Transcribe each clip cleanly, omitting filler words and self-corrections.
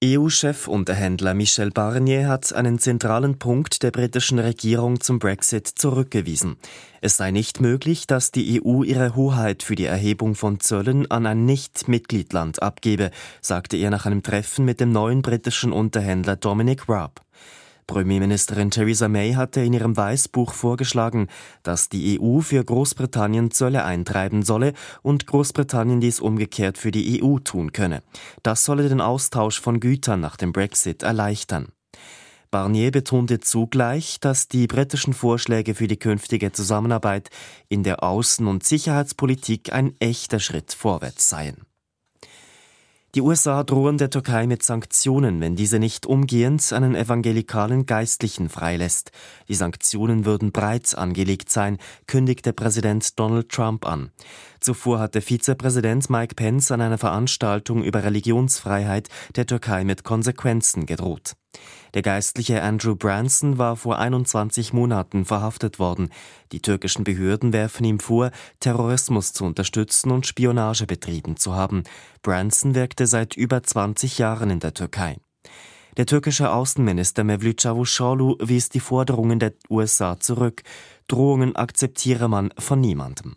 EU-Chefunterhändler Michel Barnier hat einen zentralen Punkt der britischen Regierung zum Brexit zurückgewiesen. Es sei nicht möglich, dass die EU ihre Hoheit für die Erhebung von Zöllen an ein Nicht-Mitgliedland abgebe, sagte er nach einem Treffen mit dem neuen britischen Unterhändler Dominic Raab. Premierministerin Theresa May hatte in ihrem Weißbuch vorgeschlagen, dass die EU für Großbritannien Zölle eintreiben solle und Großbritannien dies umgekehrt für die EU tun könne. Das solle den Austausch von Gütern nach dem Brexit erleichtern. Barnier betonte zugleich, dass die britischen Vorschläge für die künftige Zusammenarbeit in der Außen- und Sicherheitspolitik ein echter Schritt vorwärts seien. Die USA drohen der Türkei mit Sanktionen, wenn diese nicht umgehend einen evangelikalen Geistlichen freilässt. Die Sanktionen würden breit angelegt sein, kündigte Präsident Donald Trump an. Zuvor hatte Vizepräsident Mike Pence an einer Veranstaltung über Religionsfreiheit der Türkei mit Konsequenzen gedroht. Der Geistliche Andrew Branson war vor 21 Monaten verhaftet worden. Die türkischen Behörden werfen ihm vor, Terrorismus zu unterstützen und Spionage betrieben zu haben. Branson wirkte seit über 20 Jahren in der Türkei. Der türkische Außenminister Mevlüt Çavuşoğlu wies die Forderungen der USA zurück. Drohungen akzeptiere man von niemandem.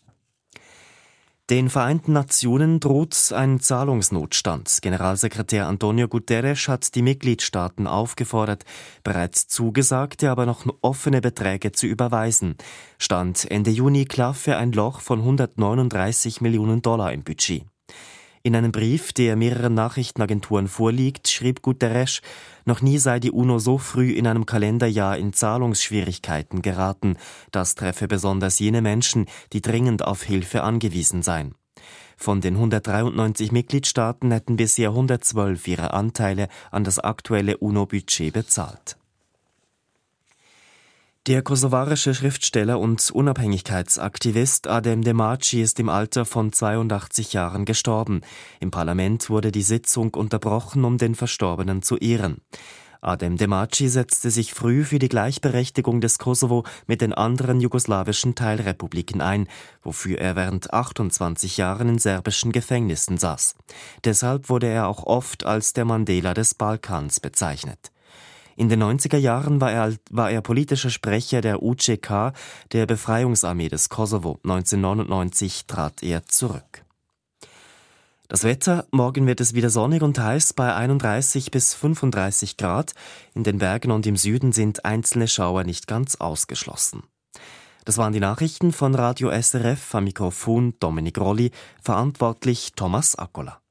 Den Vereinten Nationen droht ein Zahlungsnotstand. Generalsekretär Antonio Guterres hat die Mitgliedstaaten aufgefordert, bereits zugesagte, aber noch offene Beträge zu überweisen. Stand Ende Juni klaffe ein Loch von 139 Millionen Dollar im Budget. In einem Brief, der mehreren Nachrichtenagenturen vorliegt, schrieb Guterres, noch nie sei die UNO so früh in einem Kalenderjahr in Zahlungsschwierigkeiten geraten. Das treffe besonders jene Menschen, die dringend auf Hilfe angewiesen seien. Von den 193 Mitgliedstaaten hätten bisher 112 ihre Anteile an das aktuelle UNO-Budget bezahlt. Der kosovarische Schriftsteller und Unabhängigkeitsaktivist Adem Demaci ist im Alter von 82 Jahren gestorben. Im Parlament wurde die Sitzung unterbrochen, um den Verstorbenen zu ehren. Adem Demaci setzte sich früh für die Gleichberechtigung des Kosovo mit den anderen jugoslawischen Teilrepubliken ein, wofür er während 28 Jahren in serbischen Gefängnissen saß. Deshalb wurde er auch oft als der Mandela des Balkans bezeichnet. In den 90er Jahren war er politischer Sprecher der UÇK, der Befreiungsarmee des Kosovo. 1999 trat er zurück. Das Wetter: Morgen wird es wieder sonnig und heiß bei 31 bis 35 Grad. In den Bergen und im Süden sind einzelne Schauer nicht ganz ausgeschlossen. Das waren die Nachrichten von Radio SRF, am Mikrofon Dominik Rolli, verantwortlich Thomas Accola.